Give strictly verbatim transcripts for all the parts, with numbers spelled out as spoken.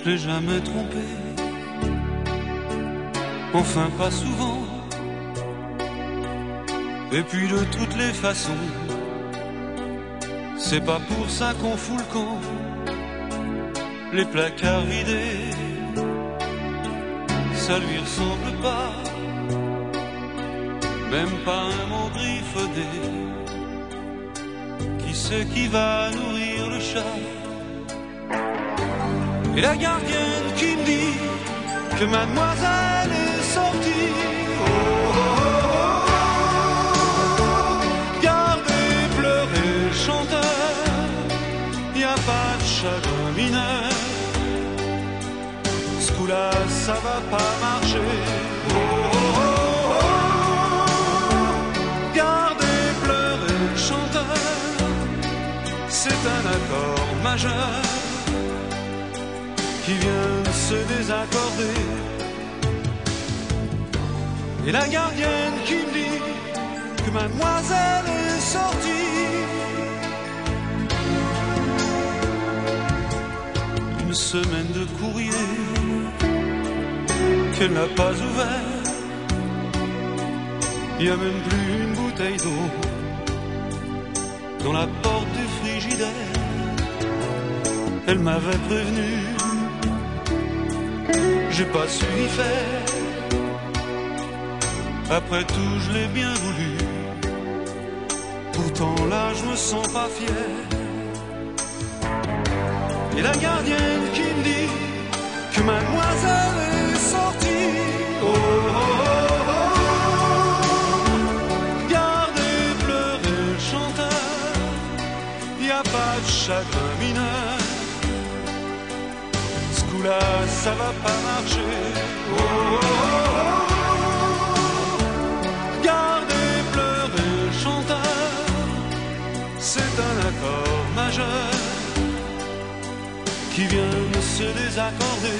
l'ai jamais trompé, enfin pas souvent. Et puis de toutes les façons, c'est pas pour ça qu'on fout le camp. Les placards vidés, ça lui ressemble pas, même pas un mot griffodé. Qui c'est qui va nourrir le chat? Et la gardienne qui me dit que mademoiselle est sortie. Oh, oh, oh, oh. Gardez, pleurez, chanteur, y a pas de chagrin mineur. Ce coup-là, ça va pas marcher. Oh, oh, oh, oh. Gardez, pleurez, chanteur, c'est un accord majeur qui vient de se désaccorder. Et la gardienne qui me dit que mademoiselle est sortie. Une semaine de courrier qu'elle n'a pas ouvert, il n'y a même plus une bouteille d'eau dans la porte du frigidaire. Elle m'avait prévenu, j'ai pas su y faire. Après tout, je l'ai bien voulu. Pourtant là, je me sens pas fier. Et la gardienne qui me dit que mademoiselle est sortie. Oh, oh, oh, oh. Gardez, pleurez, chanteur, y a pas de chagrin mineur. Ce coup-là, ça va pas marcher. Oh, oh, oh. Gardez, pleurez, chanteur, c'est un accord majeur qui vient de se désaccorder.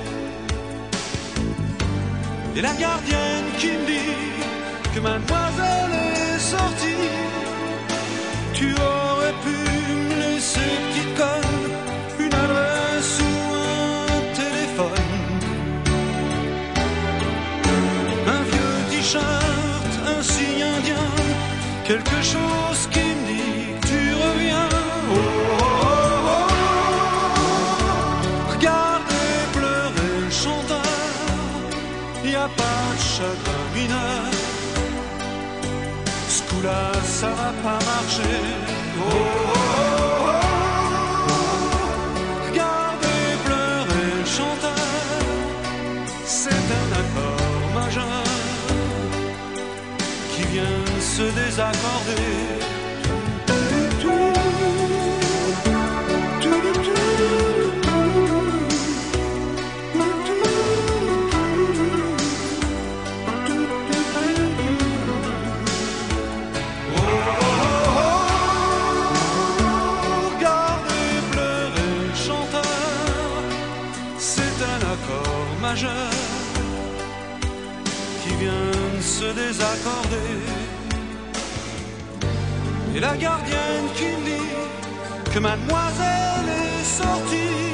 Et la gardienne qui me dit que mademoiselle est sortie. Tu aurais pu me laisser, petite conne, une adresse ou un téléphone, un vieux t-shirt, un signe indien, quelque chose qui me dit que tu reviens. Oh, oh, oh, oh. Regardez, pleurer le chanteur, y a pas de chagrin mineur. Ce coup-là, ça va pas marcher. Oh, oh, oh, oh. Regardez, pleurer le chanteur, c'est un accord majeur qui vient se désaccorder. Qui vient de se désaccorder. Et la gardienne qui me dit que mademoiselle est sortie.